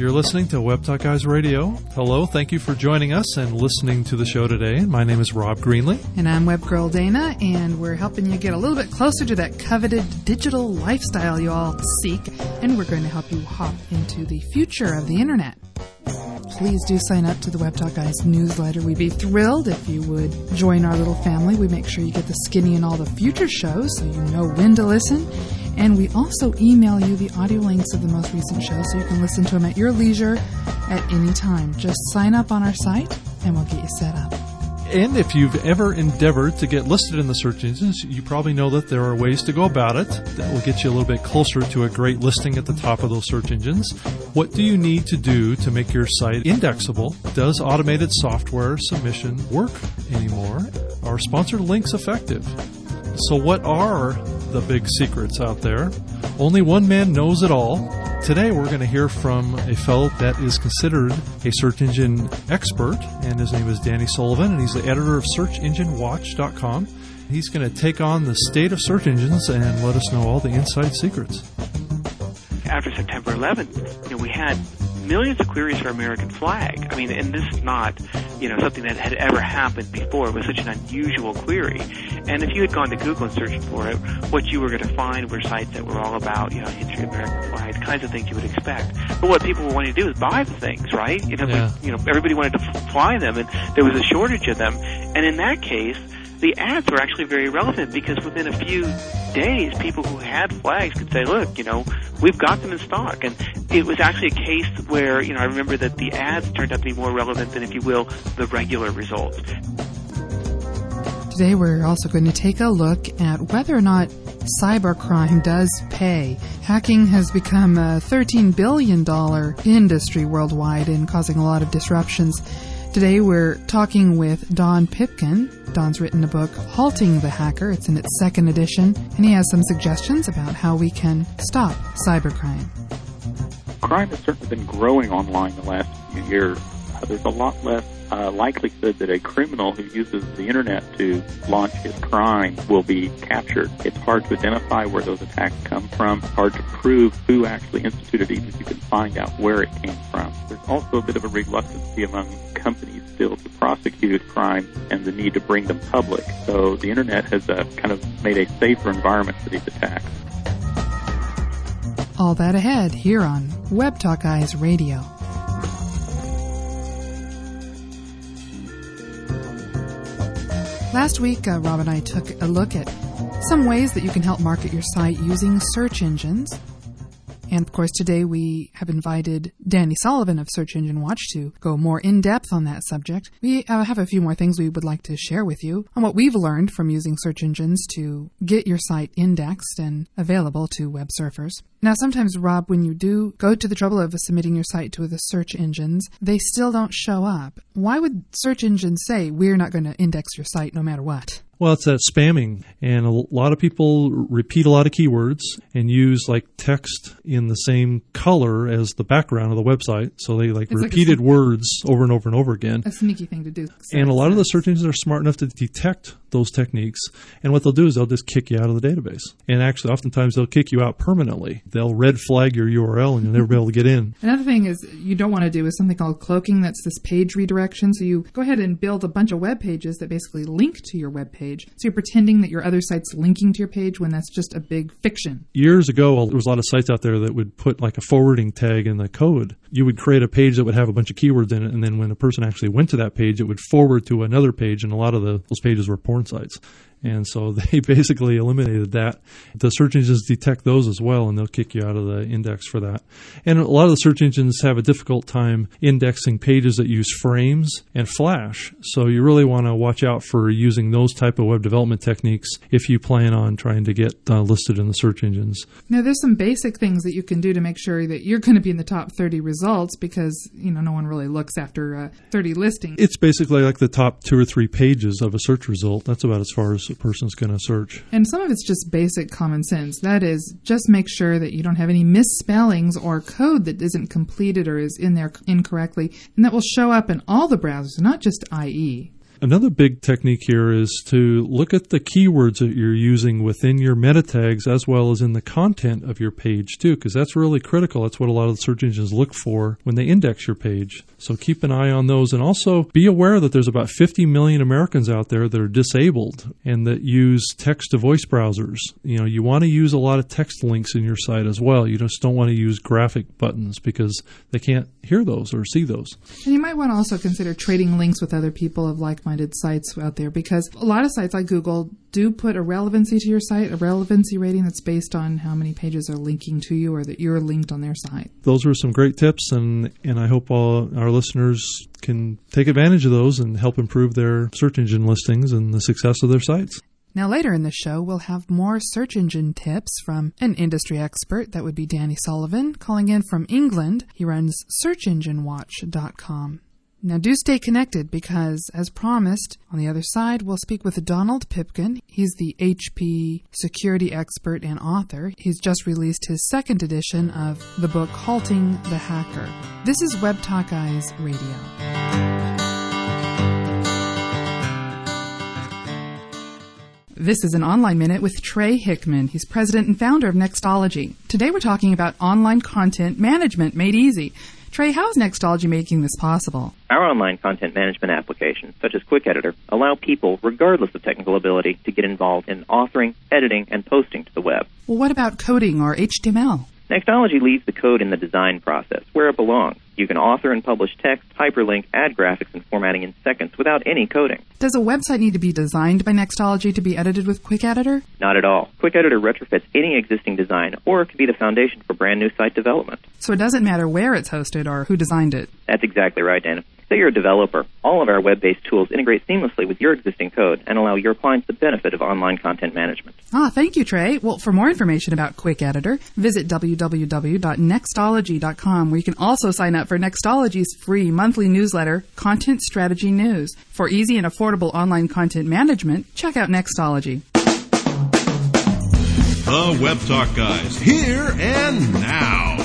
You're listening to Web Talk Guys Radio. Hello, thank you for joining us and listening to the show today. My name is Rob Greenlee. And I'm Web Girl Dana, and we're helping you get a little bit closer to that coveted digital lifestyle you all seek, and we're going to help you hop into the future of the Internet. Please do sign up to the Web Talk Guys newsletter. We'd be thrilled if you would join our little family. We make sure you get the skinny and all the future shows so you know when to listen. And we also email you the audio links of the most recent shows so you can listen to them at your leisure at any time. Just sign up on our site and we'll get you set up. And if you've ever endeavored to get listed in the search engines, you probably know that there are ways to go about it that will get you a little bit closer to a great listing at the top of those search engines. What do you need to do to make your site indexable? Does automated software submission work anymore? Are sponsored links effective? So what are the big secrets out there? Only one man knows it all. Today we're going to hear from a fellow that is considered a search engine expert, and his name is Danny Sullivan, and he's the editor of SearchEngineWatch.com. He's going to take on the state of search engines and let us know all the inside secrets. After September 11th, we had millions of queries for American flag. I mean, and this is not, something that had ever happened before. It was such an unusual query. And if you had gone to Google and searched for it, what you were going to find were sites that were all about, history of American flag, the kinds of things you would expect. But what people were wanting to do is buy the things, right? Everybody wanted to fly them, and there was a shortage of them. And in that case, the ads were actually very relevant because within a few days, people who had flags could say, look, we've got them in stock. And it was actually a case where, I remember that the ads turned out to be more relevant than, if you will, the regular results. Today we're also going to take a look at whether or not cybercrime does pay. Hacking has become a $13 billion industry worldwide and causing a lot of disruptions. Today we're talking with Don Pipkin. Don's written a book, Halting the Hacker. It's in its second edition, and he has some suggestions about how we can stop cybercrime. Crime has certainly been growing online the last few years. There's a lot less likelihood that a criminal who uses the Internet to launch his crime will be captured. It's hard to identify where those attacks come from, hard to prove who actually instituted it, even if you can find out where it came from. There's also a bit of a reluctancy among companies still to prosecute crime and the need to bring them public. So the Internet has kind of made a safer environment for these attacks. All that ahead here on Web Talk Guys Radio. Last week, Rob and I took a look at some ways that you can help market your site using search engines. And, of course, today we have invited Danny Sullivan of Search Engine Watch to go more in-depth on that subject. We have a few more things we would like to share with you on what we've learned from using search engines to get your site indexed and available to web surfers. Now, sometimes, Rob, when you do go to the trouble of submitting your site to the search engines, they still don't show up. Why would search engines say, we're not going to index your site no matter what? Well, it's that spamming, and a lot of people repeat a lot of keywords and use text in the same color as the background of the website. So they repeated words over and over and over again. A sneaky thing to do. And a lot of the search engines are smart enough to detect those techniques. And what they'll do is they'll just kick you out of the database. And actually, oftentimes they'll kick you out permanently. They'll red flag your URL and you'll never be able to get in. Another thing is you don't want to do is something called cloaking. That's this page redirection. So you go ahead and build a bunch of web pages that basically link to your web page. So you're pretending that your other site's linking to your page when that's just a big fiction. Years ago, there was a lot of sites out there that would put a forwarding tag in the code. You would create a page that would have a bunch of keywords in it, and then when a person actually went to that page, it would forward to another page, and a lot of those pages were porn sites. And so they basically eliminated that. The search engines detect those as well, and they'll kick you out of the index for that. And a lot of the search engines have a difficult time indexing pages that use frames and Flash. So you really want to watch out for using those type of web development techniques if you plan on trying to get listed in the search engines. Now, there's some basic things that you can do to make sure that you're going to be in the top 30 results because, no one really looks after 30 listings. It's basically like the top 2 or 3 pages of a search result. That's about as far as a person's going to search. And some of it's just basic common sense. That is, just make sure that you don't have any misspellings or code that isn't completed or is in there incorrectly, and that will show up in all the browsers, not just IE. Another big technique here is to look at the keywords that you're using within your meta tags as well as in the content of your page too, because that's really critical. That's what a lot of the search engines look for when they index your page. So keep an eye on those, and also be aware that there's about 50 million Americans out there that are disabled and that use text-to-voice browsers. You want to use a lot of text links in your site as well. You just don't want to use graphic buttons because they can't hear those or see those. And you might want to also consider trading links with other people of like-minded sites out there, because a lot of sites like Google do put a relevancy to your site, a relevancy rating that's based on how many pages are linking to you or that you're linked on their site. Those were some great tips, and I hope all our listeners can take advantage of those and help improve their search engine listings and the success of their sites. Now, later in the show, we'll have more search engine tips from an industry expert. That would be Danny Sullivan, calling in from England. He runs SearchEngineWatch.com. Now, do stay connected because, as promised, on the other side, we'll speak with Donald Pipkin. He's the HP security expert and author. He's just released his second edition of the book Halting the Hacker. This is Web Talk Guys Radio. This is an Online Minute with Trey Hickman. He's president and founder of Nextology. Today we're talking about online content management made easy. Trey, how is Nextology making this possible? Our online content management applications, such as Quick Editor, allow people, regardless of technical ability, to get involved in authoring, editing, and posting to the web. Well, what about coding or HTML? Nextology leaves the code in the design process, where it belongs. You can author and publish text, hyperlink, add graphics, and formatting in seconds without any coding. Does a website need to be designed by Nextology to be edited with Quick Editor? Not at all. Quick Editor retrofits any existing design, or it can be the foundation for brand new site development. So it doesn't matter where it's hosted or who designed it? That's exactly right, Dana. Say you're a developer. All of our web-based tools integrate seamlessly with your existing code and allow your clients the benefit of online content management. Thank you, Trey. Well, for more information about Quick Editor, visit www.nextology.com, where you can also sign up for Nextology's free monthly newsletter, Content Strategy News. For easy and affordable online content management, check out Nextology. The Web Talk Guys, here and now.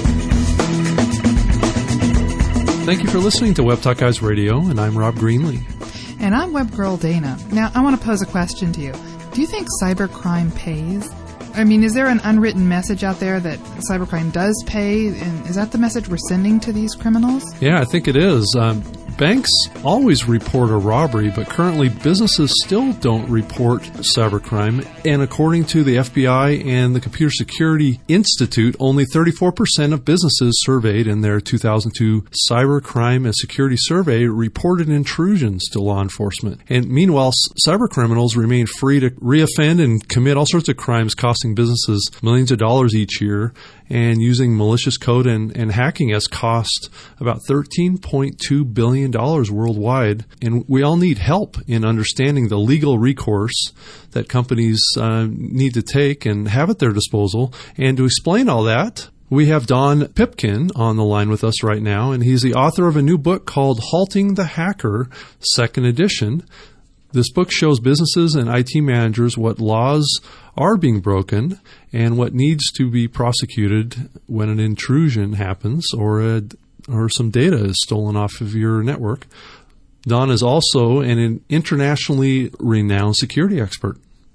Thank you for listening to Web Talk Guys Radio, and I'm Rob Greenlee. And I'm Web Girl Dana. Now, I want to pose a question to you. Do you think cybercrime pays? I mean, is there an unwritten message out there that cybercrime does pay? And is that the message we're sending to these criminals? Yeah, I think it is. Banks always report a robbery, but currently businesses still don't report cybercrime. And according to the FBI and the Computer Security Institute, only 34% of businesses surveyed in their 2002 Cybercrime and Security Survey reported intrusions to law enforcement. And meanwhile, cybercriminals remain free to reoffend and commit all sorts of crimes, costing businesses millions of dollars each year. And using malicious code and hacking has cost about $13.2 billion worldwide. And we all need help in understanding the legal recourse that companies need to take and have at their disposal. And to explain all that, we have Don Pipkin on the line with us right now, and he's the author of a new book called Halting the Hacker, second edition. This book shows businesses and IT managers what laws are being broken and what needs to be prosecuted when an intrusion happens or some data is stolen off of your network. Don is also an internationally renowned security expert.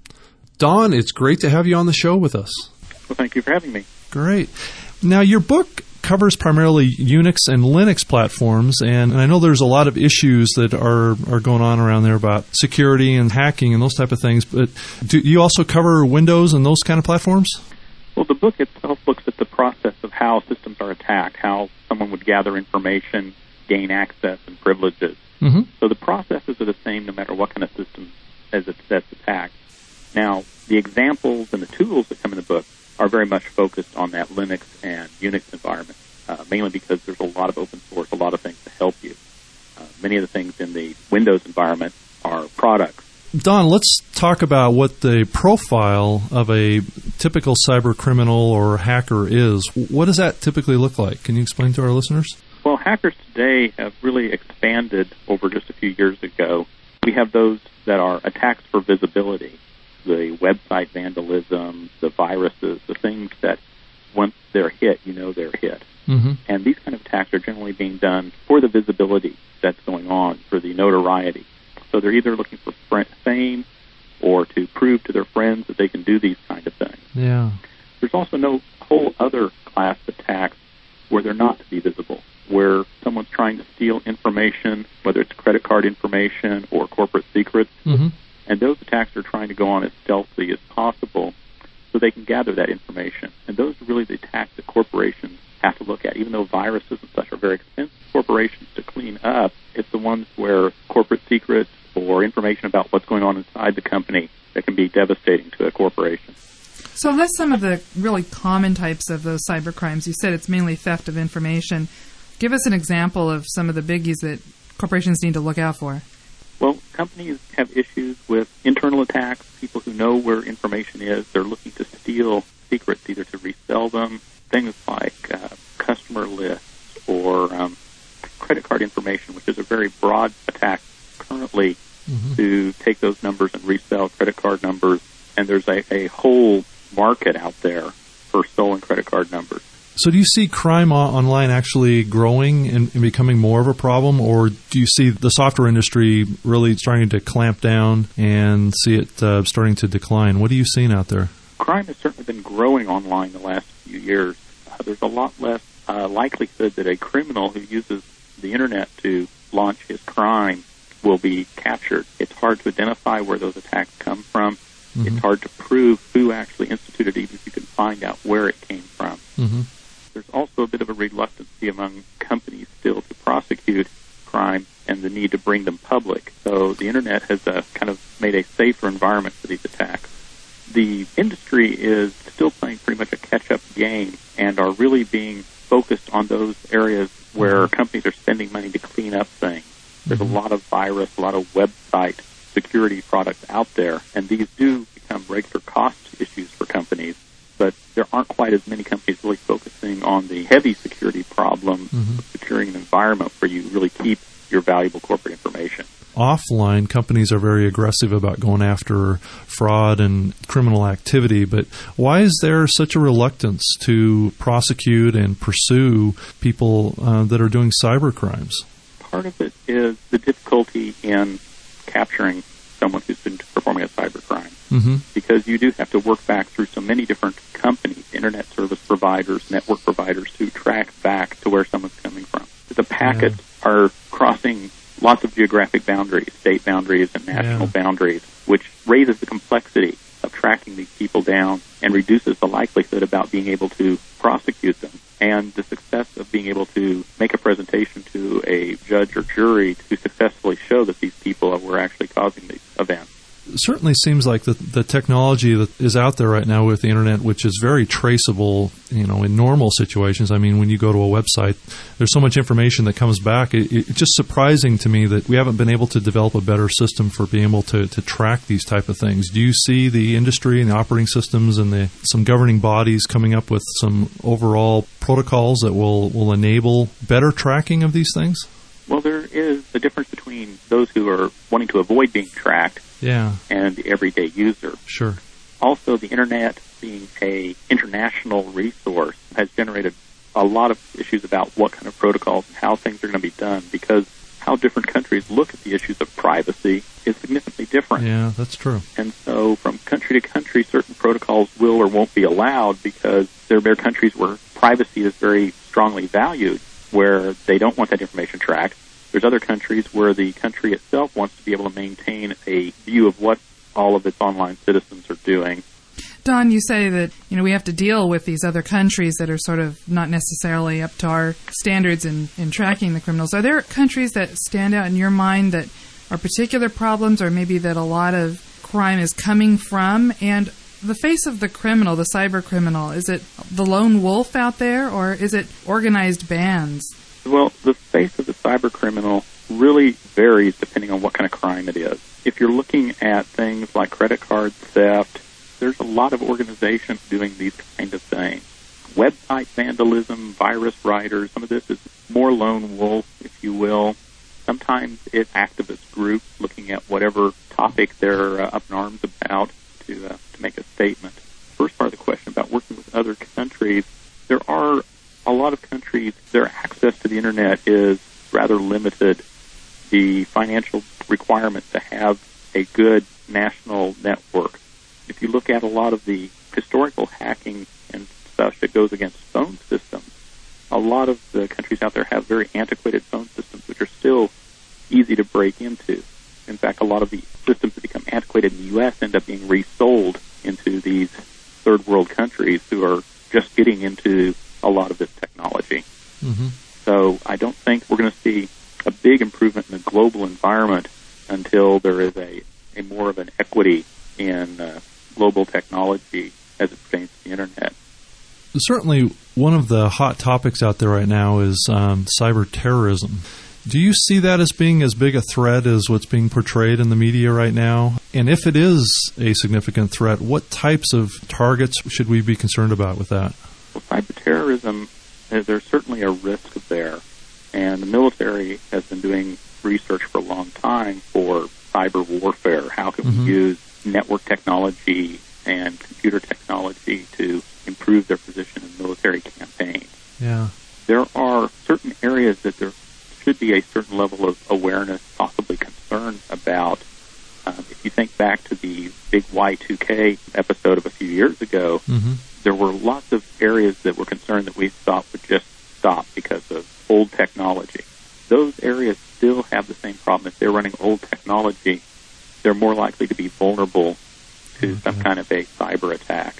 Don, it's great to have you on the show with us. Well, thank you for having me. Great. Now, your book covers primarily Unix and Linux platforms, and I know there's a lot of issues that are going on around there about security and hacking and those type of things, but do you also cover Windows and those kind of platforms? Well, the book itself looks at the process of how systems are attacked, how someone would gather information, gain access, and privileges. Mm-hmm. So the processes are the same no matter what kind of system that's attacked. Now, the examples and the tools that come in the book are very much focused on that Linux and Unix environment, mainly because there's a lot of open source, a lot of things to help you. Many of the things in the Windows environment are products. Don, let's talk about what the profile of a typical cyber criminal or hacker is. What does that typically look like? Can you explain to our listeners? Well, hackers today have really expanded over just a few years ago. We have those that are attacks for visibility, the website vandalism, the viruses, the things that once they're hit, you know they're hit. Mm-hmm. And these kind of attacks are generally being done for the visibility that's going on, for the notoriety. So they're either looking for fame or to prove to their friends that they can do these kind of things. Yeah. There's also no whole other class of attacks where they're not to be visible, where someone's trying to steal information, whether it's credit card information or corporate secrets, and those attacks are trying to go on as stealthily as possible so they can gather that information. And those are really the attacks that corporations have to look at. Even though viruses and such are very expensive corporations to clean up, it's the ones where corporate secrets or information about what's going on inside the company that can be devastating to a corporation. So that's some of the really common types of those cyber crimes. You said it's mainly theft of information. Give us an example of some of the biggies that corporations need to look out for. Well, companies have issues with internal attacks, people who know where information is. They're looking to steal secrets, either to resell them, things like customer lists or credit card information, which is a very broad attack currently to take those numbers and resell credit card numbers. And there's a whole market out there for stolen credit card numbers. So do you see crime online actually growing and becoming more of a problem, or do you see the software industry really starting to clamp down and see it starting to decline? What are you seeing out there? Crime has certainly been growing online the last few years. There's a lot less likelihood that a criminal who uses the Internet to launch his crime will be captured. It's hard to identify where those attacks come from. It's hard to prove who actually instituted it, even if you can find out where it came from. There's also a bit of a reluctancy among companies still to prosecute crime and the need to bring them public. So the Internet has kind of made a safer environment for these attacks. The industry is still playing pretty much a catch-up game and are really being focused on those areas where companies are spending money to clean up things. There's a lot of virus, a lot of website security products out there, and these do become regular cost issues for companies, but there aren't quite as many companies really focusing on the heavy security problem of securing an environment where you really keep your valuable corporate information. Offline, companies are very aggressive about going after fraud and criminal activity, but why is there such a reluctance to prosecute and pursue people that are doing cyber crimes? Part of it is the difficulty in capturing someone who's been performing a cyber crime, because you do have to work back through so many different companies, internet service providers, network providers, to track back to where someone's coming from. The packets are crossing lots of geographic boundaries, state boundaries and national boundaries, which raises the complexity of tracking these people down and reduces the likelihood about being able to prosecute them, and the success of being able to make a presentation to a judge or jury to successfully show that these people were actually causing these events. It certainly seems like the technology that is out there right now with the Internet, which is very traceable, in normal situations. I mean, when you go to a website, there's so much information that comes back. It's just surprising to me that we haven't been able to develop a better system for being able to track these type of things. Do you see the industry and the operating systems and some governing bodies coming up with some overall protocols that will enable better tracking of these things? Well, there is a difference between those who are wanting to avoid being tracked and the everyday user. Sure. Also, the Internet, being an international resource, has generated a lot of issues about what kind of protocols and how things are going to be done, because how different countries look at the issues of privacy is significantly different. Yeah, that's true. And so from country to country, certain protocols will or won't be allowed because there are countries where privacy is very strongly valued, where they don't want that information tracked. There's other countries where the country itself wants to be able to maintain a view of what all of its online citizens are doing. Don, you say that we have to deal with these other countries that are sort of not necessarily up to our standards in tracking the criminals. Are there countries that stand out in your mind that are particular problems, or maybe that a lot of crime is coming from? And the face of the criminal, the cyber criminal, is it the lone wolf out there, or is it organized bands? Well, the face of the cyber criminal really varies depending on what kind of crime it is. If you're looking at things like credit card theft, there's a lot of organizations doing these kind of things. Website vandalism, virus writers, some of this is more lone wolf, if you will. Sometimes it's activist groups looking at whatever topic they're up in arms about to make a statement. First part of the question about working with other countries, there are a lot of countries, their access to the Internet is rather limited. The financial requirement to have a good national network. If you look at a lot of the historical hacking and stuff that goes against phone systems, a lot of the countries out there have very antiquated phone systems which are still easy to break into. In fact, a lot of the systems that become antiquated in the U.S. end up being resold into these third world countries who are just getting into a lot of this technology. Mm-hmm. So I don't think we're going to see a big improvement in the global environment until there is a more of an equity in global technology as it pertains to the Internet. Certainly, one of the hot topics out there right now is cyber terrorism. Do you see that as being as big a threat as what's being portrayed in the media right now? And if it is a significant threat, what types of targets should we be concerned about with that? Well, cyber terrorism, there's certainly a risk there. And the military has been doing research for a long time for cyber warfare. How can we use network technology and computer technology to improve their position in military campaigns? Yeah. There are certain areas that there should be a certain level of awareness, possibly concern about. If you think back to the big Y2K episode of a few years ago, there were lots of areas that were concerned that we thought would just stop because of old technology. Those areas still have the same problem. If they're running old technology, they're more likely to be vulnerable to some kind of a cyber attack.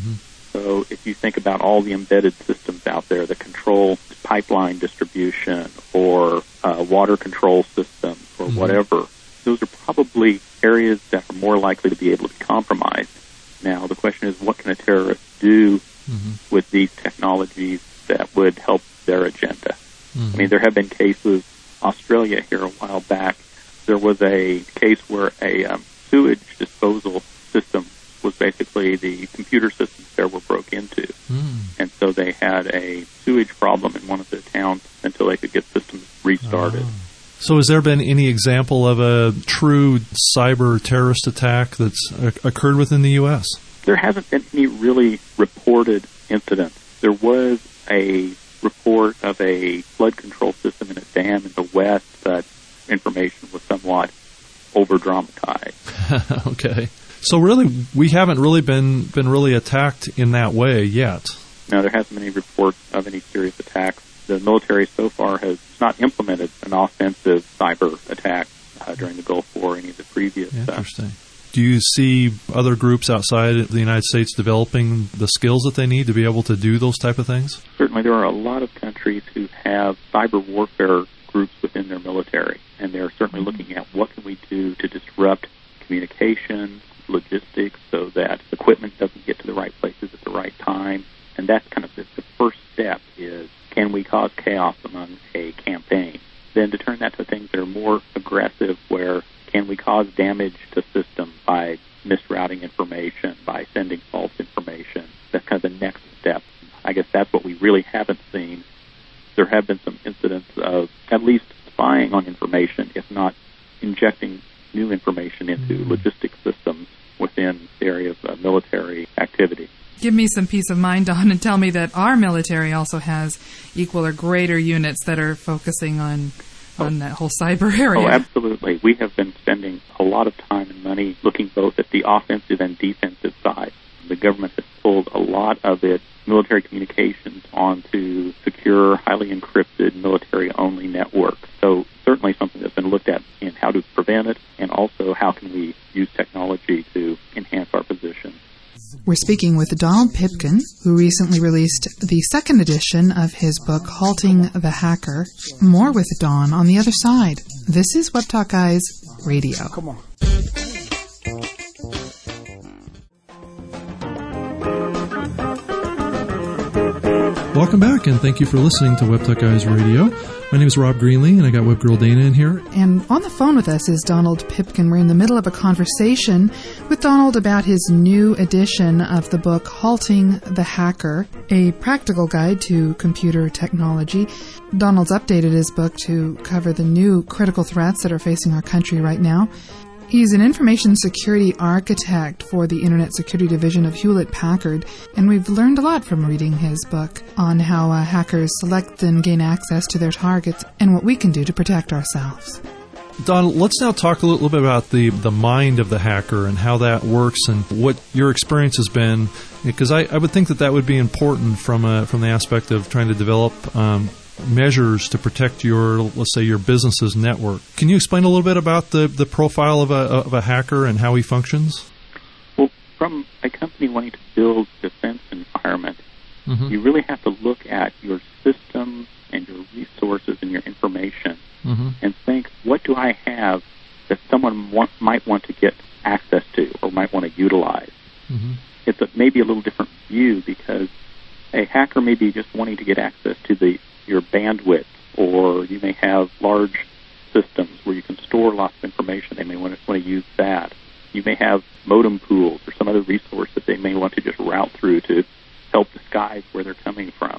So if you think about all the embedded systems out there that control pipeline distribution or water control systems or whatever, those are probably areas that are more likely to be able to be compromised. Now, the question is, what can a terrorist do with these technologies that would help their agenda? I mean, there have been cases, Australia here a while back, there was a case where a sewage disposal system was basically the computer systems there were broke into. And so they had a sewage problem in one of the towns until they could get systems restarted. So has there been any example of a true cyber terrorist attack that's occurred within the U.S.? There hasn't been any really reported incidents. There was a report of a flood control system in a dam in the west, but information was somewhat over-dramatized. Okay. So really, we haven't really been really attacked in that way yet. No, there hasn't been any reports of any serious attacks. The military so far has not implemented an offensive cyber attack during the Gulf War or any of the previous. Interesting. Do you see other groups outside the United States developing the skills that they need to be able to do those type of things? Certainly, there are a lot of countries who have cyber warfare groups within their military, and they're certainly looking at what can we do to disrupt communication, logistics, so that equipment doesn't get to the right places at the right time. And that's kind of the first step is, can we cause chaos among a campaign? Then to turn that to things that are more aggressive, where can we cause damage to systems by misrouting information, by sending false information? That's kind of the next step. I guess that's what we really haven't seen. There have been some incidents of at least spying on information, if not injecting new information into logistics systems within the area of military activity. Give me some peace of mind, Don, and tell me that our military also has equal or greater units that are focusing on that whole cyber area. Oh, absolutely. We have been spending a lot of time and money looking both at the offensive and defensive side. The government has pulled a lot of its military communications onto secure, highly encrypted, military-only networks. So certainly something that's been looked at in how to prevent it, and also how can we use technology to enhance our position. We're speaking with Donald Pipkin, who recently released the second edition of his book, Halting the Hacker. More with Don on the other side. This is Web Talk Guys Radio. Come on. Welcome back, and thank you for listening to Web Talk Guys Radio. My name is Rob Greenlee, and I got WebGirl Dana in here. And on the phone with us is Donald Pipkin. We're in the middle of a conversation with Donald about his new edition of the book, Halting the Hacker, a practical guide to computer technology. Donald's updated his book to cover the new critical threats that are facing our country right now. He's an information security architect for the Internet Security Division of Hewlett-Packard, and we've learned a lot from reading his book on how hackers select and gain access to their targets and what we can do to protect ourselves. Don, let's now talk a little bit about the mind of the hacker and how that works and what your experience has been, because I would think that would be important from the aspect of trying to develop measures to protect let's say, your business's network. Can you explain a little bit about the profile of a hacker and how he functions? Well, from a company wanting to build defense environment, you really have to look at your systems and your resources and your information and think, what do I have that someone might want to get access to or might want to utilize? It's maybe a little different view, because a hacker may be just wanting to get access to your bandwidth, or you may have large systems where you can store lots of information. They may want to use that. You may have modem pools or some other resource that they may want to just route through to help disguise where they're coming from.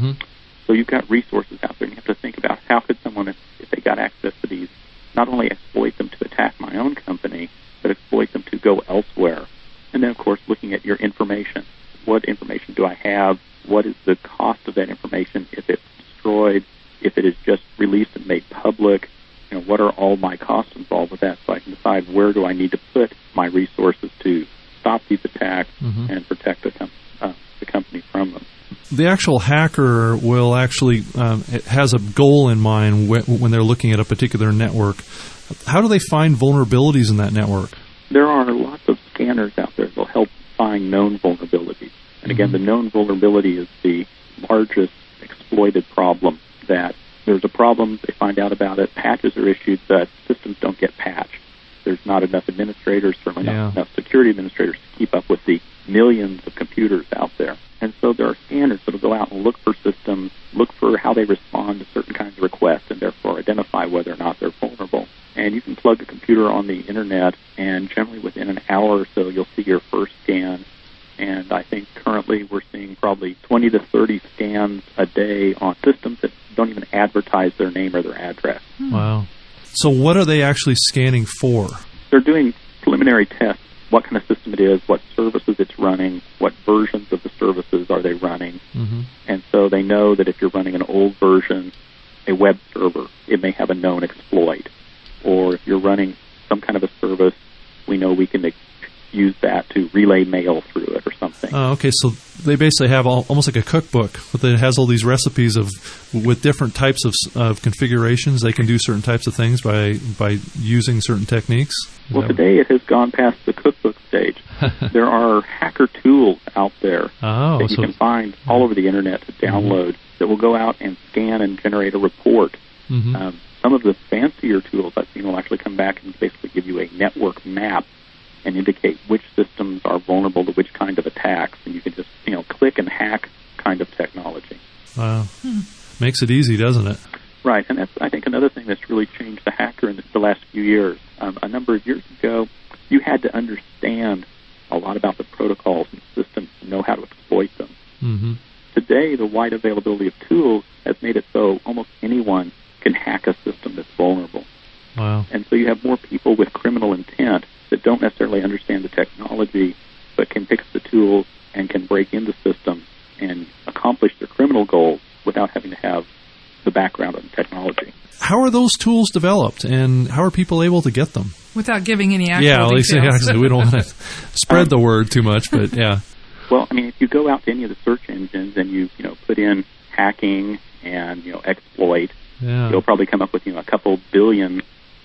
So you've got resources out there, and you have to think about how could someone, if they got access to these, not only exploit them to attack my own company, but exploit them to go elsewhere. And then, of course, looking at your information. What information do I have? What is the cost of that information if it's destroyed, if it is just released and made public? What are all my costs involved with that, so I can decide where do I need to put my resources to stop these attacks and protect the company from them. The actual hacker will actually has a goal in mind when they're looking at a particular network. How do they find vulnerabilities in that network? There are lots of scanners out there that will help find known vulnerabilities. And again, the known vulnerability is the largest exploited problem. That there's a problem, they find out about it, patches are issued, but systems don't get patched. There's not enough administrators, certainly not enough security administrators to keep up with the millions of computers out there. And so there are scanners that will go out and look for systems, look for how they respond to certain kinds of requests, and therefore identify whether or not they're vulnerable. And you can plug a computer on the internet, and generally within an hour or so, you'll see your first scan. And I think currently we're seeing probably 20 to 30 scans a day on systems that don't even advertise their name or their address. Wow. So what are they actually scanning for? They're doing preliminary tests. What kind of system it is, what services it's running, what versions of the services are they running. And so they know that if you're running an old version, a web server, it may have a known exploit. Or if you're running some kind of a service, we know we can use that to relay mail through it or something. Okay, so they basically have almost like a cookbook that has all these recipes with different types of configurations. They can do certain types of things by using certain techniques. Well, today it has gone past the cookbook stage. There are hacker tools out there that you can find all over the internet to download that will go out and scan and generate a report. Some of the fancier tools I've seen will actually come back and basically give you a network map and indicate which systems are vulnerable to which kind of attacks, and you can just click and hack kind of technology. Wow, makes it easy, doesn't it? Right, and that's, I think, another thing that's really changed the hacker in the last few years. A number of years ago, you had to understand a lot about the protocols and systems to know how to exploit them. Today, the wide availability of tools has made it so almost anyone can hack a system that's vulnerable. Wow. And so you have more people with criminal intent that don't necessarily understand the technology, but can fix the tools and can break into systems and accomplish their criminal goals without having to have the background on technology. How are those tools developed, and how are people able to get them? Without giving any actual details. Yeah, we don't want to spread the word too much, but yeah. Well, I mean, if you go out to any of the search engines and you put in hacking and exploit, you'll probably come up with a couple billion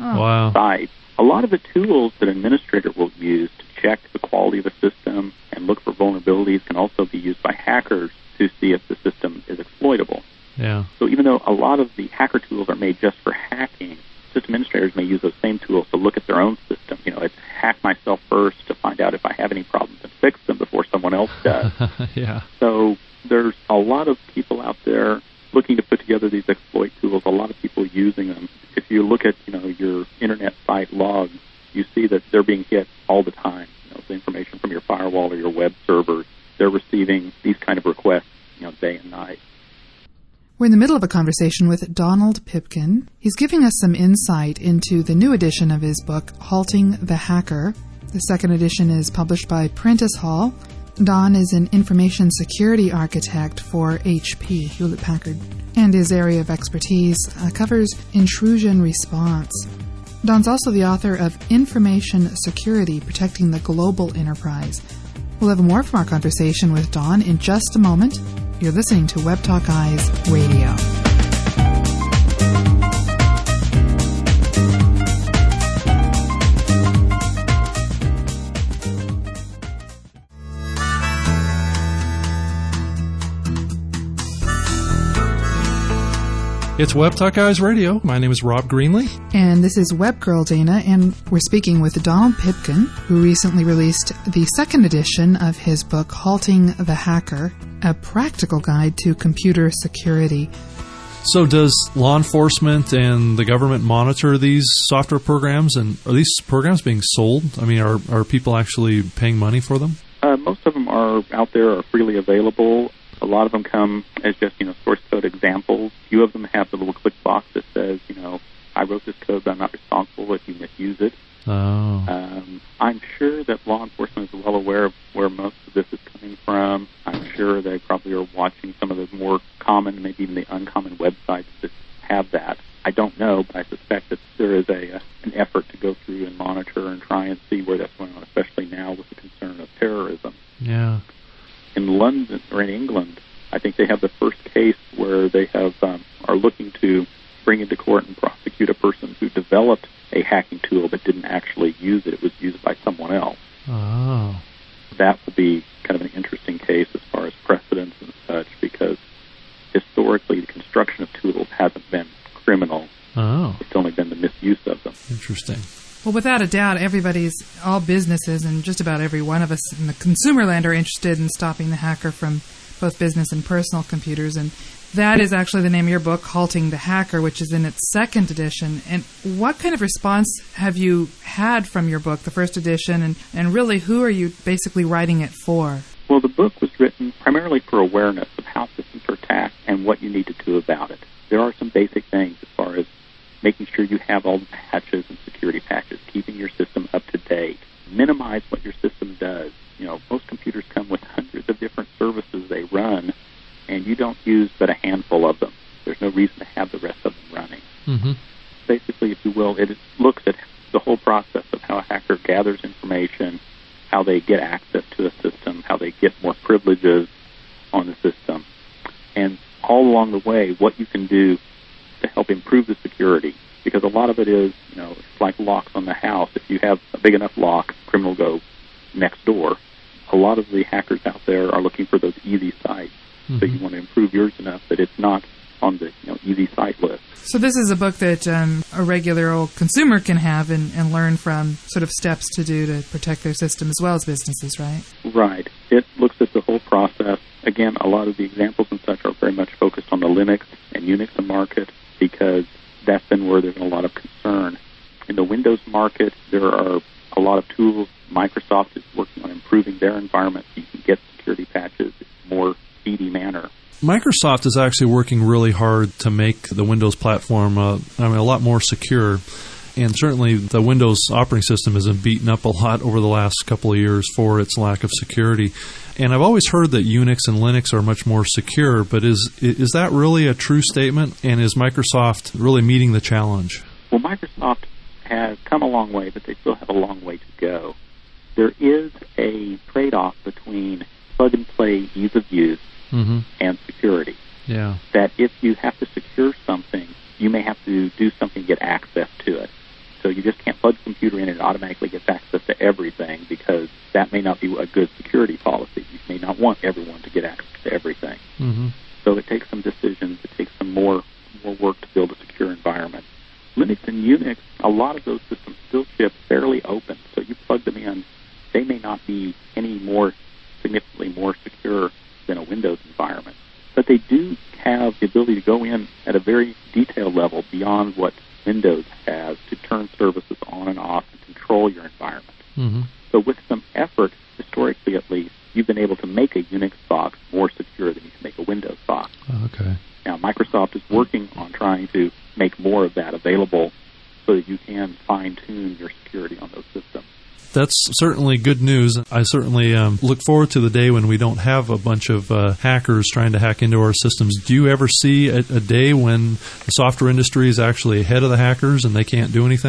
sites. A lot of the tools that an administrator will use to check the quality of a system and look for vulnerabilities can also be used by hackers to see if the system is exploitable. Yeah. So even though a lot of the hacker tools are made just for hacking, system administrators may use those same tools to look at their own system. It's hack myself first to find out if I have any problems and fix them before someone else does. Yeah. So there's a lot of people out there looking to put together these exploit tools, a lot of people using them. If you look at, your internet site logs, you see that they're being hit all the time. The information from your firewall or your web servers, they're receiving these kind of requests, day and night. We're in the middle of a conversation with Donald Pipkin. He's giving us some insight into the new edition of his book, Halting the Hacker. The second edition is published by Prentice Hall. Don is an information security architect for HP, Hewlett-Packard, and his area of expertise covers intrusion response. Don's also the author of Information Security, Protecting the Global Enterprise. We'll have more from our conversation with Don in just a moment. You're listening to Web Talk Eyes Radio. It's Web Talk Guys Radio. My name is Rob Greenlee. And this is Web Girl Dana, and we're speaking with Donald Pipkin, who recently released the second edition of his book, Halting the Hacker, a practical guide to computer security. So does law enforcement and the government monitor these software programs, and are these programs being sold? I mean, are people actually paying money for them? Most of them are out there, are freely available. A lot of them come as just, source code examples. A few of them have the little click box that says, I wrote this code, but I'm not responsible if you misuse it. Oh. I'm sure that law enforcement is well aware of where most of this is coming from. I'm sure they probably are watching some of the more common, maybe even the uncommon websites that have that. I don't know, but I suspect that there is an effort to go through and monitor and try and see where that's going on, especially now with the concern of terrorism. Yeah. In London or in England, I think they have the first case where they have are looking to bring into court and prosecute a person who developed a hacking tool but didn't actually use it. It was used by someone else. Oh. That will be kind of an interesting case as far as precedents and such, because historically the construction of tools hasn't been criminal. Oh. It's only been the misuse of them. Interesting. Well, without a doubt, all businesses and just about every one of us in the consumer land are interested in stopping the hacker from both business and personal computers. And that is actually the name of your book, Halting the Hacker, which is in its second edition. And what kind of response have you had from your book, the first edition, and really who are you basically writing it for? Well, the book was written primarily for awareness of how systems are attacked and what you need to do about it. There are some basic things as far as making sure you have all the patches and security patches, keeping your system up to date, minimize what your system does. Most computers come with hundreds of different services they run, and you don't use but a handful of them. There's no reason to have the rest of them running. Mm-hmm. Basically, if you will, it looks at the whole process of how a hacker gathers information, how they get access to a system, how they get more privileges on the system, and all along the way, what you can do to help improve the security, because a lot of it is, it's like locks on the house. If you have a big enough lock, criminal go next door. A lot of the hackers out there are looking for those easy sites. Mm-hmm. So you want to improve yours enough that it's not on the easy site list. So this is a book that a regular old consumer can have and learn from sort of steps to do to protect their system as well as businesses, right? Right. It looks at the whole process. Again, a lot of the examples and such are very much focused on the Linux and Unix market, because that's been where there's been a lot of concern. In the Windows market, there are a lot of tools. Microsoft is working on improving their environment so you can get security patches in a more speedy manner. Microsoft is actually working really hard to make the Windows platform a lot more secure. And certainly the Windows operating system has been beaten up a lot over the last couple of years for its lack of security. And I've always heard that Unix and Linux are much more secure, but is that really a true statement? And is Microsoft really meeting the challenge? Well, Microsoft has come a long way, but they still have a long way to go. There is a trade-off between plug-and-play ease of use mm-hmm. and security. Yeah. That if you have to secure something, you may have to do something to get access to it. So you just can't plug the computer in and it automatically gets access to everything, because that may not be a good security policy. You may not want everyone to get access to everything. Mm-hmm. So it takes some decisions. It takes some more work to build a secure environment. Linux and Unix, a lot of those systems still ship fairly open. So you plug them in, they may not be any more significantly more secure than a Windows environment. But they do have the ability to go in at a very detailed level beyond what Windows has to turn services on and off and control your environment. Mm-hmm. So with some effort, historically at least, you've been able to make a Unix box more secure than you can make a Windows box. Okay. Now, Microsoft is working on trying to make more of that available so that you can fine-tune your security on those systems. That's certainly good news. I certainly look forward to the day when we don't have a bunch of hackers trying to hack into our systems. Do you ever see a day when the software industry is actually ahead of the hackers and they can't do anything?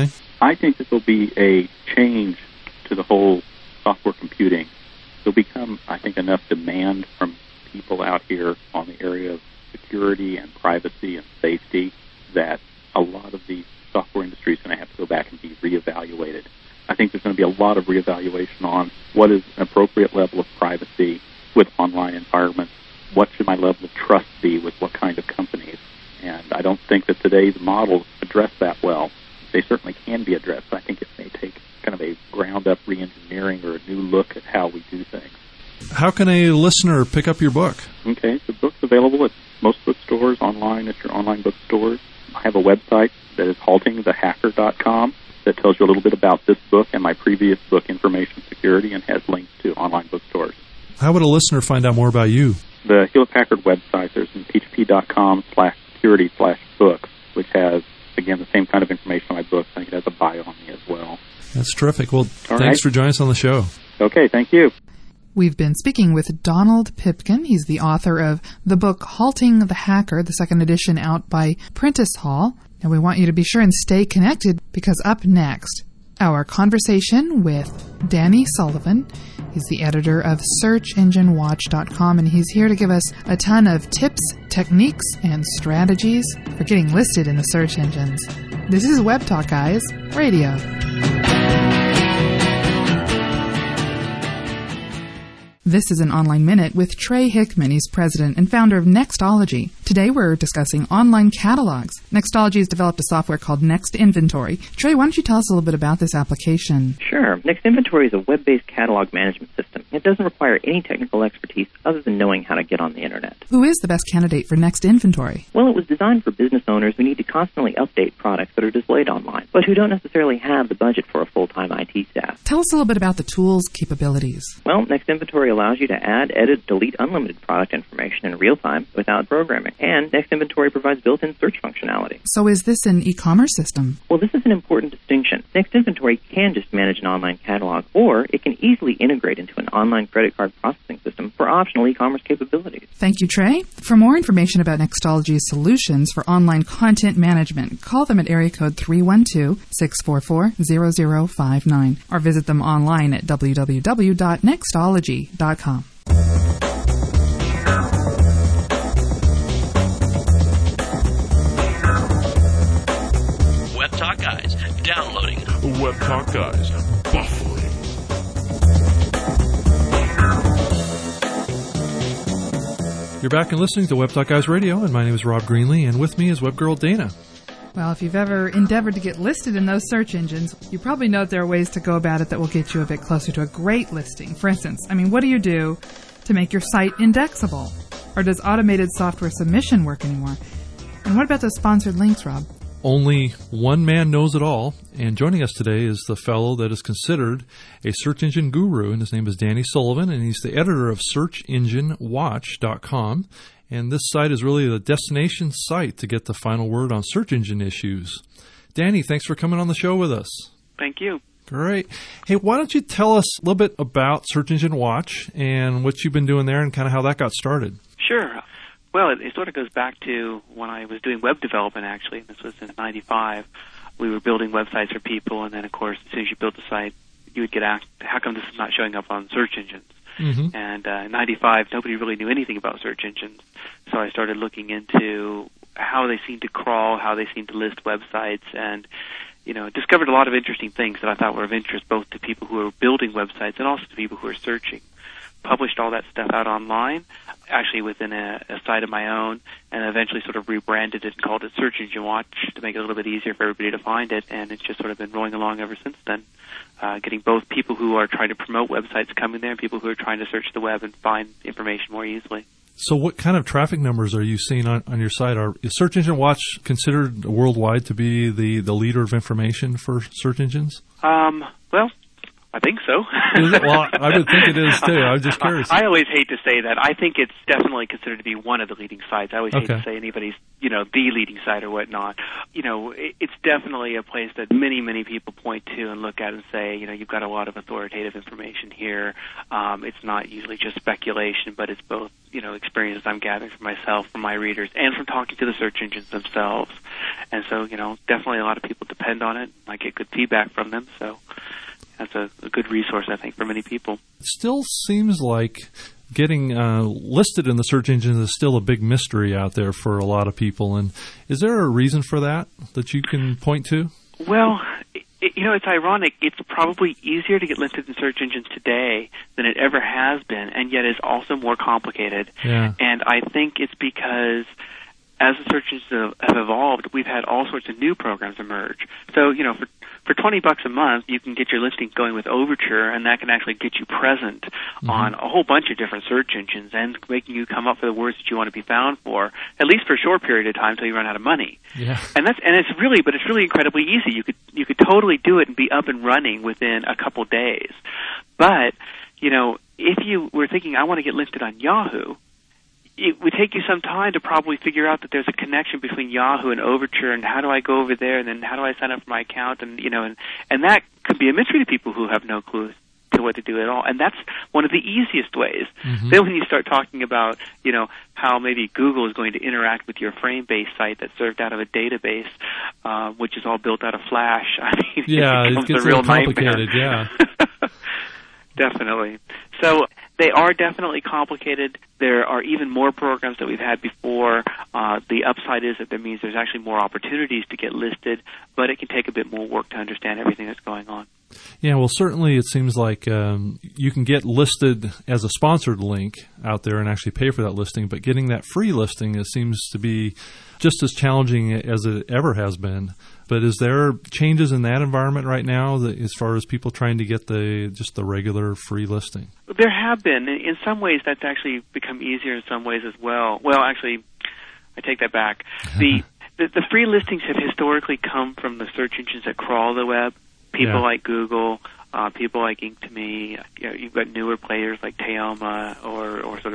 I think that there'll be a change to the whole software computing. There'll become, I think, enough demand from people out here on the area of security and privacy and safety that a lot of the software industry is going to have to go back and be reevaluated. I think there's going to be a lot of reevaluation on what is an appropriate level of privacy with online environments. What should my level of trust be with what kind of companies? And I don't think that today's models address that well. They certainly can be addressed, but I think it may take kind of a ground-up re-engineering or a new look at how we do things. How can a listener pick up your book? Okay, the book's available at most bookstores, online at your online bookstores. I have a website that is haltingthehacker.com that tells you a little bit about this book and my previous book, Information Security, and has links to online bookstores. How would a listener find out more about you? The Hewlett-Packard website, there's php.com/security/books, which has, again, the same kind of information on my books. I think it has a bio on me as well. That's terrific. Well, All thanks right. for joining us on the show. Okay, thank you. We've been speaking with Donald Pipkin. He's the author of the book Halting the Hacker, the second edition out by Prentice Hall. And we want you to be sure and stay connected because up next, our conversation with Danny Sullivan. He's the editor of SearchEngineWatch.com, and he's here to give us a ton of tips, techniques, and strategies for getting listed in the search engines. This is Web Talk Guys Radio. This is an Online Minute with Trey Hickman. He's president and founder of Nextology. Today we're discussing online catalogs. Nextology has developed a software called Next Inventory. Trey, why don't you tell us a little bit about this application? Sure. Next Inventory is a web-based catalog management system. It doesn't require any technical expertise other than knowing how to get on the Internet. Who is the best candidate for Next Inventory? Well, it was designed for business owners who need to constantly update products that are displayed online, but who don't necessarily have the budget for a full-time IT staff. Tell us a little bit about the tool's capabilities. Well, Next Inventory allows you to add, edit, delete unlimited product information in real time without programming. And Next Inventory provides built-in search functionality. So is this an e-commerce system? Well, this is an important distinction. Next Inventory can just manage an online catalog, or it can easily integrate into an online credit card processing system for optional e-commerce capabilities. Thank you, Trey. For more information about Nextology's solutions for online content management, call them at area code 312-644-0059 or visit them online at www.nextology.com. Web Talk Guys downloading. Web Talk Guys buffering. You're back and listening to Web Talk Guys Radio, and my name is Rob Greenlee, and with me is web girl Dana. Well, if you've ever endeavored to get listed in those search engines, you probably know that there are ways to go about it that will get you a bit closer to a great listing. For instance, what do you do to make your site indexable? Or does automated software submission work anymore? And what about those sponsored links, Rob? Only one man knows it all, and joining us today is the fellow that is considered a search engine guru, and his name is Danny Sullivan, and he's the editor of SearchEngineWatch.com. And this site is really the destination site to get the final word on search engine issues. Danny, thanks for coming on the show with us. Thank you. Great. Hey, why don't you tell us a little bit about Search Engine Watch and what you've been doing there and kind of how that got started? Sure. Well, it sort of goes back to when I was doing web development, actually. This was in '95. We were building websites for people, and then, of course, as soon as you built the site, you would get asked, how come this is not showing up on search engines? Mm-hmm. And in '95, nobody really knew anything about search engines. So I started looking into how they seem to crawl, how they seem to list websites, and discovered a lot of interesting things that I thought were of interest both to people who are building websites and also to people who are searching. Published all that stuff out online, actually within a site of my own, and eventually sort of rebranded it and called it Search Engine Watch to make it a little bit easier for everybody to find it, and it's just sort of been rolling along ever since then. Getting both people who are trying to promote websites coming there and people who are trying to search the web and find information more easily. So what kind of traffic numbers are you seeing on your site? Is Search Engine Watch considered worldwide to be the leader of information for search engines? Well, I think so. Is it? Well, I would think it is, too. I'm just curious. I always hate to say that. I think it's definitely considered to be one of the leading sites. I always hate to say anybody's, the leading site or whatnot. It's definitely a place that many, many people point to and look at and say, you've got a lot of authoritative information here. It's not usually just speculation, but it's both, experiences I'm gathering from myself, from my readers, and from talking to the search engines themselves. And so, definitely a lot of people depend on it. I get good feedback from them, so that's a good resource, I think, for many people. It still seems like getting listed in the search engines is still a big mystery out there for a lot of people. And is there a reason for that you can point to? Well, it's ironic. It's probably easier to get listed in search engines today than it ever has been, and yet is also more complicated. Yeah. And I think it's because as the search engines have evolved, we've had all sorts of new programs emerge. So, for $20 a month, you can get your listings going with Overture, and that can actually get you present on a whole bunch of different search engines and making you come up with the words that you want to be found for, at least for a short period of time until you run out of money. Yeah. And it's really incredibly easy. You could totally do it and be up and running within a couple days. But, if you were thinking, I want to get listed on Yahoo, it would take you some time to probably figure out that there's a connection between Yahoo and Overture, and how do I go over there, and then how do I sign up for my account, and that could be a mystery to people who have no clue to what to do at all. And that's one of the easiest ways. Then when you start talking about, how maybe Google is going to interact with your frame-based site that's served out of a database, which is all built out of Flash, I mean, it gets a real complicated, nightmare. Yeah. Definitely. So they are definitely complicated. There are even more programs that we've had before. The upside is that that means there's actually more opportunities to get listed, but it can take a bit more work to understand everything that's going on. Yeah, well, certainly it seems like you can get listed as a sponsored link out there and actually pay for that listing, but getting that free listing, it seems to be just as challenging as it ever has been. But is there changes in that environment right now as far as people trying to get just the regular free listing? There have been. In some ways, that's actually become easier in some ways as well. Well, actually, I take that back. The free listings have historically come from the search engines that crawl the web. People like Google, people like Ink2Me. You've got newer players like Teoma or sort of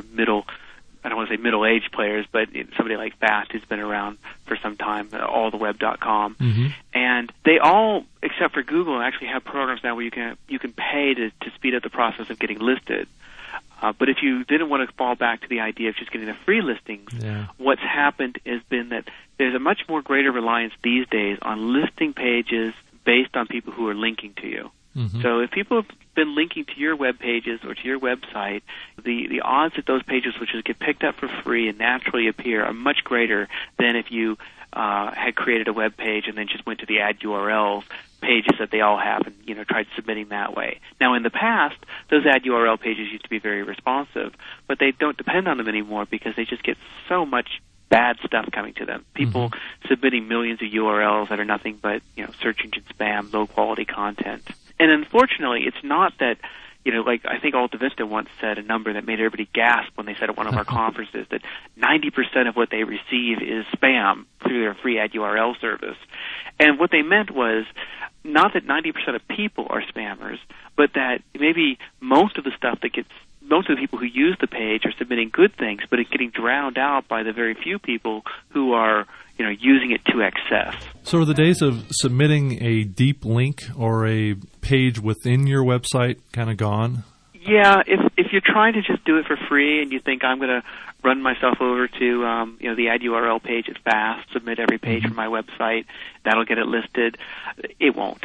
I don't want to say middle-aged players, but somebody like Fast who's been around for some time, alltheweb.com. And they all, except for Google, actually have programs now where you can pay to speed up the process of getting listed. But if you didn't want to fall back to the idea of just getting the free listings, what's happened has been that there's a much more greater reliance these days on listing pages based on people who are linking to you. So if people have been linking to your web pages or to your website, the odds that those pages will just get picked up for free and naturally appear are much greater than if you had created a web page and then just went to the add URLs pages that they all have and tried submitting that way. Now, in the past, those add URL pages used to be very responsive, but they don't depend on them anymore because they just get so much bad stuff coming to them. People submitting millions of URLs that are nothing but search engine spam, low quality content. And unfortunately, it's not that, like I think Alta Vista once said a number that made everybody gasp when they said at one of our conferences that 90% of what they receive is spam through their free add URL service. And what they meant was not that 90% of people are spammers, but that maybe most of the people who use the page are submitting good things, but it's getting drowned out by the very few people who are using it to excess. So are the days of submitting a deep link or a page within your website kind of gone? Yeah, if you're trying to just do it for free and you think I'm going to run myself over to the add URL page at Fast, submit every page from my website, that'll get it listed, it won't.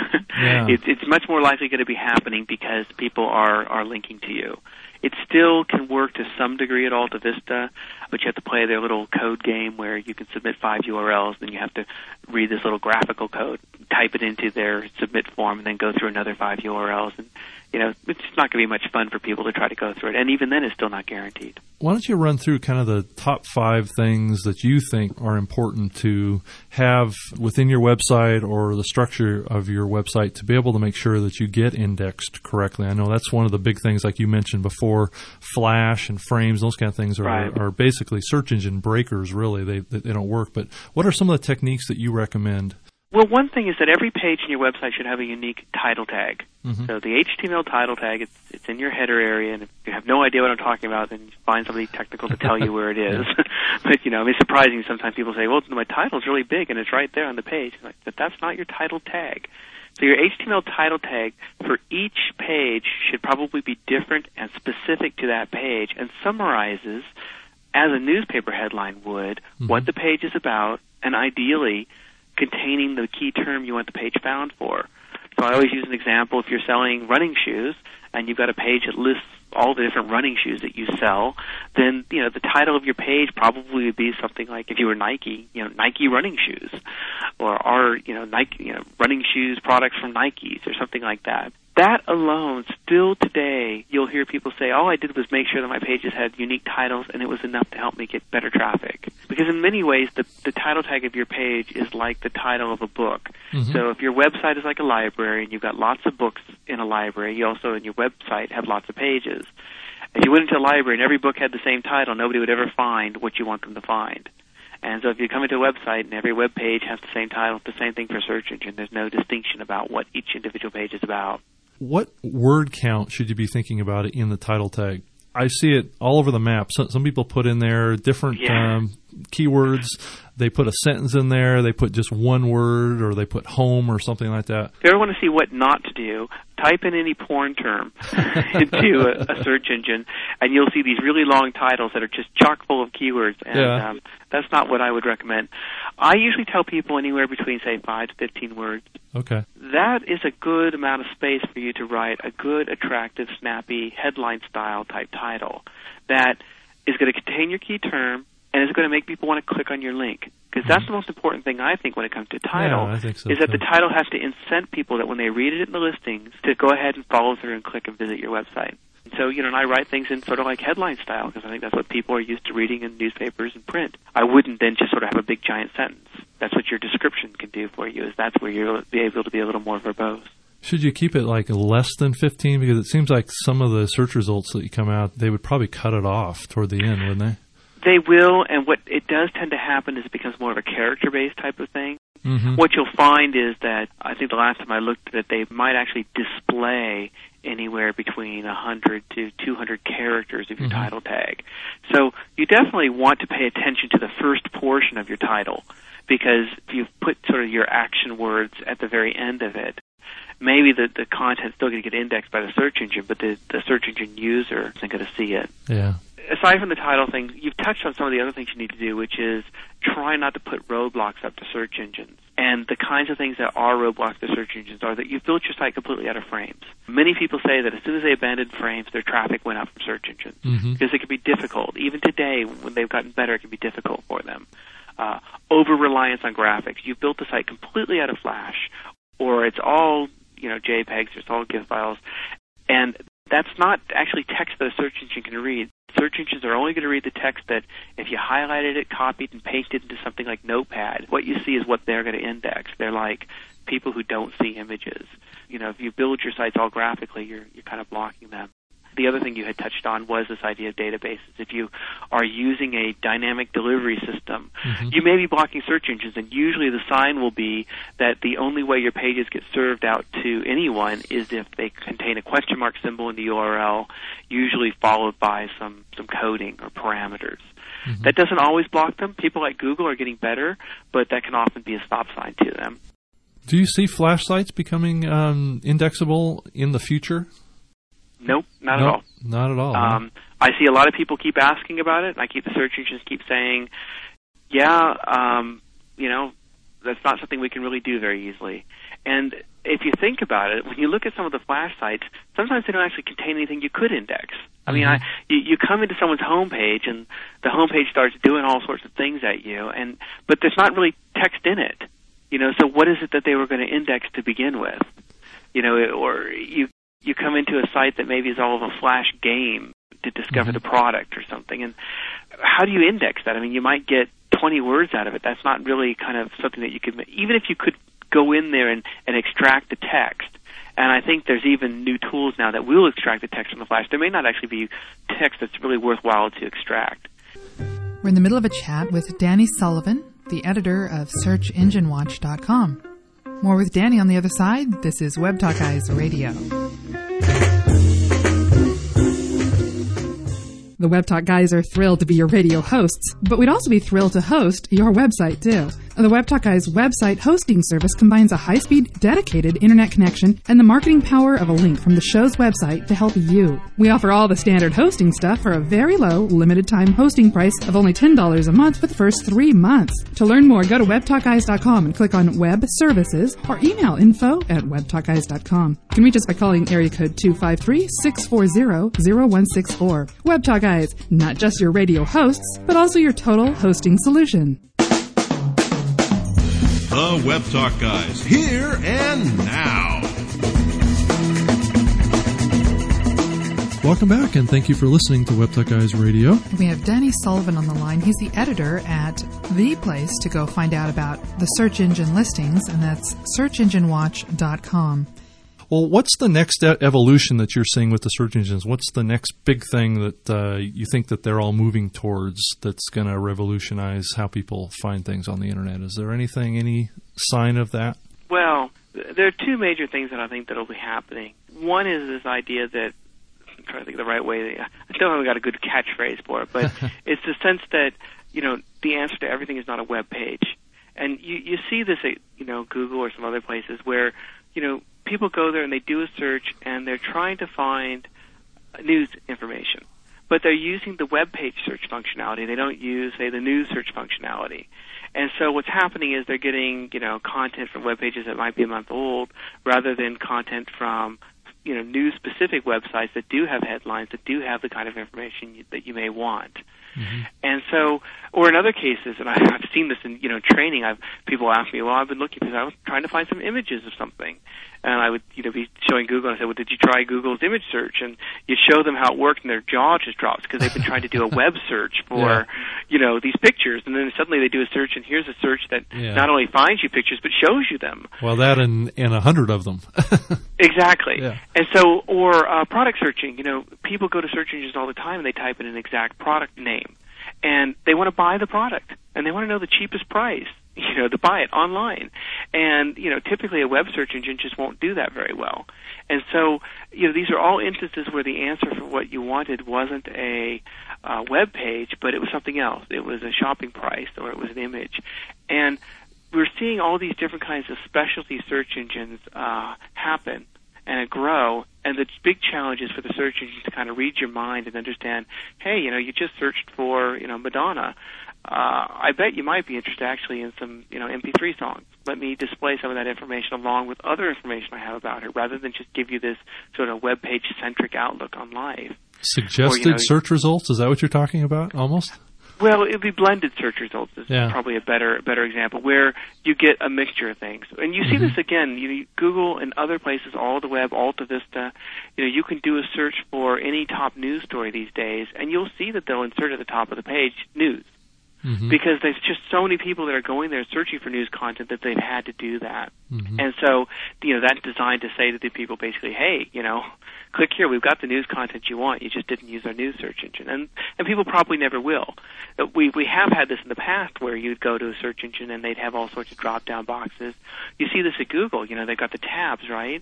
It's much more likely going to be happening because people are linking to you. It still can work to some degree at Alta Vista, but you have to play their little code game where you can submit 5 URLs, then you have to read this little graphical code, type it into their submit form, and then go through another 5 URLs. And, it's not going to be much fun for people to try to go through it. And even then, it's still not guaranteed. Why don't you run through kind of the top 5 things that you think are important to have within your website or the structure of your website to be able to make sure that you get indexed correctly? I know that's one of the big things, like you mentioned before, Flash and frames, those kind of things are basically search engine breakers, really. They don't work. But what are some of the techniques that you recommend? Well, one thing is that every page in your website should have a unique title tag. So the HTML title tag, it's in your header area, and if you have no idea what I'm talking about, then you find somebody technical to tell you where it is. But, it's surprising. Sometimes people say, well, my title's really big, and it's right there on the page. But that's not your title tag. So your HTML title tag for each page should probably be different and specific to that page and summarizes as a newspaper headline would, what the page is about, and ideally containing the key term you want the page found for. So I always use an example. If you're selling running shoes and you've got a page that lists all the different running shoes that you sell, then, you know, the title of your page probably would be something like, if you were Nike, you know, Nike running shoes, or you know, Nike, you know, running shoes products from Nikes, or something like that. That alone, still today, you'll hear people say, all I did was make sure that my pages had unique titles, and it was enough to help me get better traffic. Because in many ways, the title tag of your page is like the title of a book. So if your website is like a library, and you've got lots of books in a library, you also, in your website, have lots of pages. If you went into a library and every book had the same title, nobody would ever find what you want them to find. And so if you come into a website and every web page has the same title, it's the same thing for search engine. There's no distinction about what each individual page is about. What word count should you be thinking about in the title tag? I see it all over the map. Some people put in there different keywords. They put a sentence in there. They put just one word, or they put home or something like that. If you ever want to see what not to do, type in any porn term into a search engine, and you'll see these really long titles that are just chock full of keywords, and that's not what I would recommend. I usually tell people anywhere between, say, 5 to 15 words. Okay. That is a good amount of space for you to write a good, attractive, snappy, headline-style type title that is going to contain your key term and is going to make people want to click on your link. Because that's the most important thing, I think, when it comes to title, I think so, is that the title has to incent people that when they read it in the listings to go ahead and follow through and click and visit your website. So, you know, and I write things in sort of like headline style because I think that's what people are used to reading in newspapers and print. I wouldn't then just sort of have a big giant sentence. That's what your description can do for you, is that's where you'll be able to be a little more verbose. Should you keep it like less than 15? Because it seems like some of the search results that you come out, they would probably cut it off toward the end, wouldn't they? They will, and what it does tend to happen is it becomes more of a character-based type of thing. What you'll find is that, I think the last time I looked at it, they might actually display anywhere between 100 to 200 characters of your title tag. So you definitely want to pay attention to the first portion of your title, because if you put sort of your action words at the very end of it, maybe the content's still going to get indexed by the search engine, but the search engine user isn't going to see it. Yeah. Aside from the title thing, you've touched on some of the other things you need to do, which is try not to put roadblocks up to search engines. And the kinds of things that are roadblocks to search engines are that you've built your site completely out of frames. Many people say that as soon as they abandoned frames, their traffic went up from search engines because it can be difficult. Even today, when they've gotten better, it can be difficult for them. Over-reliance on graphics. You've built the site completely out of Flash, or it's all, you know, JPEGs, it's all GIF files, and that's not actually text that a search engine can read. Search engines are only going to read the text that if you highlighted it, copied, and pasted into something like Notepad, what you see is what they're going to index. They're like people who don't see images. You know, if you build your sites all graphically, you're kind of blocking them. The other thing you had touched on was this idea of databases. If you are using a dynamic delivery system, you may be blocking search engines, and usually the sign will be that the only way your pages get served out to anyone is if they contain a question mark symbol in the URL, usually followed by some coding or parameters. That doesn't always block them. People like Google are getting better, but that can often be a stop sign to them. Do you see Flash sites becoming indexable in the future? Nope, not at all. Not at all. I see a lot of people keep asking about it, and the search engines keep saying, you know, that's not something we can really do very easily. And if you think about it, when you look at some of the Flash sites, sometimes they don't actually contain anything you could index. I mean, you come into someone's homepage, and the homepage starts doing all sorts of things at you, but there's not really text in it. You know, so what is it that they were going to index to begin with? You know, or you come into a site that maybe is all of a Flash game to discover the product or something, and how do you index that? I mean, you might get 20 words out of it. That's not really kind of something that you could, even if you could go in there and extract the text, and I think there's even new tools now that will extract the text from the Flash. There may not actually be text that's really worthwhile to extract. We're in the middle of a chat with Danny Sullivan, the editor of SearchEngineWatch.com. More with Danny on the other side. This is Web Talk Guys Radio. The Web Talk Guys are thrilled to be your radio hosts, but we'd also be thrilled to host your website, too. The Web Talk Guys website hosting service combines a high-speed, dedicated internet connection and the marketing power of a link from the show's website to help you. We offer all the standard hosting stuff for a very low, limited-time hosting price of only $10 a month for the first 3 months. To learn more, go to webtalkguys.com and click on Web Services or email info@webtalkguys.com. You can reach us by calling area code 253-640-0164. Web Talk Guys, not just your radio hosts, but also your total hosting solution. The Web Talk Guys, here and now. Welcome back, and thank you for listening to Web Talk Guys Radio. We have Danny Sullivan on the line. He's the editor at the place to go find out about the search engine listings, and that's searchenginewatch.com. Well, what's the next evolution that you're seeing with the search engines? What's the next big thing that you think that they're all moving towards that's going to revolutionize how people find things on the Internet? Is there any sign of that? Well, there are two major things that I think that will be happening. One is this idea that, I'm trying to think of the right way, I still haven't got a good catchphrase for it, but it's the sense that, the answer to everything is not a web page. And you see this at, Google or some other places where, people go there and they do a search and they're trying to find news information, but they're using the web page search functionality. They don't use, say, the news search functionality. And so what's happening is they're getting, content from web pages that might be a month old rather than content from, news-specific websites that do have headlines, that do have the kind of information that you may want. Mm-hmm. And so, or in other cases, and I've seen this in, training, people ask me, well, I've been looking because I was trying to find some images of something. And I would, be showing Google, and I said, well, did you try Google's image search? And you show them how it worked, and their jaw just drops because they've been trying to do a web search for, these pictures. And then suddenly they do a search, and here's a search that not only finds you pictures, but shows you them. Well, that and 100 of them. Exactly. Yeah. And so, or product searching, people go to search engines all the time, and they type in an exact product name. And they want to buy the product, and they want to know the cheapest price, to buy it online. And, typically a web search engine just won't do that very well. And so, these are all instances where the answer for what you wanted wasn't a web page, but it was something else. It was a shopping price, or it was an image. And we're seeing all these different kinds of specialty search engines happen and grow, and the big challenge is for the search engine to kind of read your mind and understand, hey, you just searched for, Madonna. I bet you might be interested actually in some, MP3 songs. Let me display some of that information along with other information I have about her, rather than just give you this sort of web page-centric outlook on life. Suggested search results, is that what you're talking about, almost? Well, it would be blended search results is probably a better example, where you get a mixture of things. And you see this again, Google and other places, all the web, Alta Vista, you can do a search for any top news story these days, and you'll see that they'll insert at the top of the page news. Mm-hmm. Because there's just so many people that are going there searching for news content that they've had to do that. Mm-hmm. And so, that's designed to say to the people basically, hey, click here, we've got the news content you want, you just didn't use our news search engine. And people probably never will. We have had this in the past where you'd go to a search engine and they'd have all sorts of drop-down boxes. You see this at Google, they've got the tabs, right?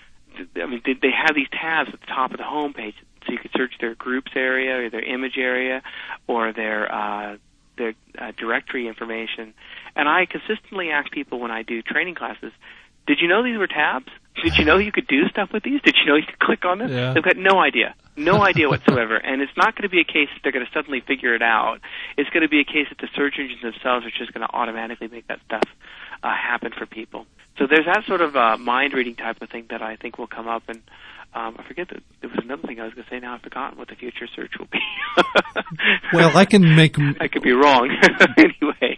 I mean, they have these tabs at the top of the home page, so you could search their groups area or their image area or their directory information. And I consistently ask people when I do training classes, did you know these were tabs? Did you know you could do stuff with these? Did you know you could click on them? Yeah. They've got no idea whatsoever. And it's not going to be a case that they're going to suddenly figure it out. It's going to be a case that the search engines themselves are just going to automatically make that stuff happen for people. So there's that sort of mind-reading type of thing that I think will come up. And I forget that there was another thing I was going to say. Now I've forgotten what the future search will be. Well, I could be wrong. Anyway.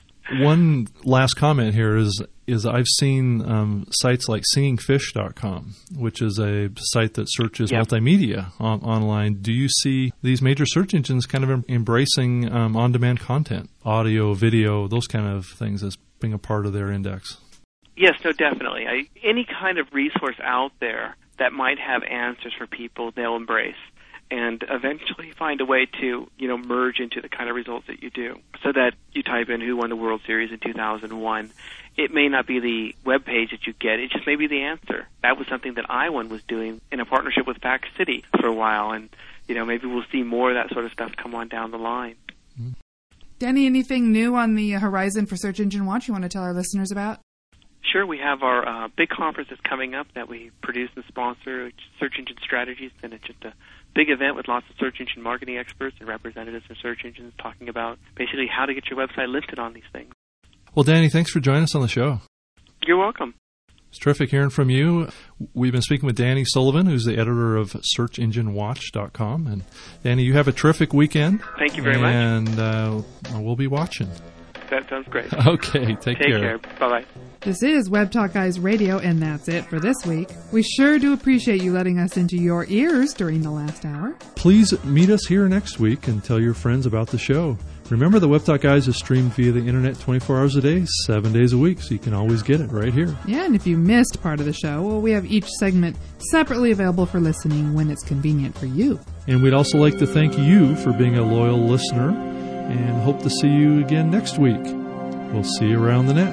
One last comment here is I've seen sites like singingfish.com, which is a site that searches multimedia online. Do you see these major search engines kind of embracing on-demand content, audio, video, those kind of things as being a part of their index? Yes, no, definitely. Any kind of resource out there that might have answers for people, they'll embrace and eventually find a way to, merge into the kind of results that you do. So that you type in who won the World Series in 2001. It may not be the web page that you get. It just may be the answer. That was something that iOne was doing in a partnership with Fact City for a while. And, maybe we'll see more of that sort of stuff come on down the line. Danny, anything new on the horizon for Search Engine Watch you want to tell our listeners about? Sure, we have our big conference that's coming up that we produce and sponsor, Search Engine Strategies, and it's just a big event with lots of search engine marketing experts and representatives of search engines talking about basically how to get your website listed on these things. Well, Danny, thanks for joining us on the show. You're welcome. It's terrific hearing from you. We've been speaking with Danny Sullivan, who's the editor of SearchEngineWatch.com. And Danny, you have a terrific weekend. Thank you very much. And we'll be watching. That sounds great. Okay, take care. Bye-bye. This is Web Talk Guys Radio, and that's it for this week. We sure do appreciate you letting us into your ears during the last hour. Please meet us here next week and tell your friends about the show. Remember, the Web Talk Guys is streamed via the internet 24 hours a day, 7 days a week, so you can always get it right here. Yeah, and if you missed part of the show, well, we have each segment separately available for listening when it's convenient for you. And we'd also like to thank you for being a loyal listener and hope to see you again next week. We'll see you around the net.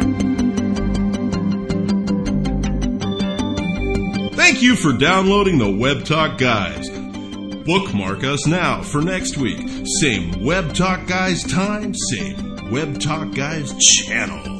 Thank you for downloading the Web Talk Guys. Bookmark us now for next week. Same Web Talk Guys time, same Web Talk Guys channel.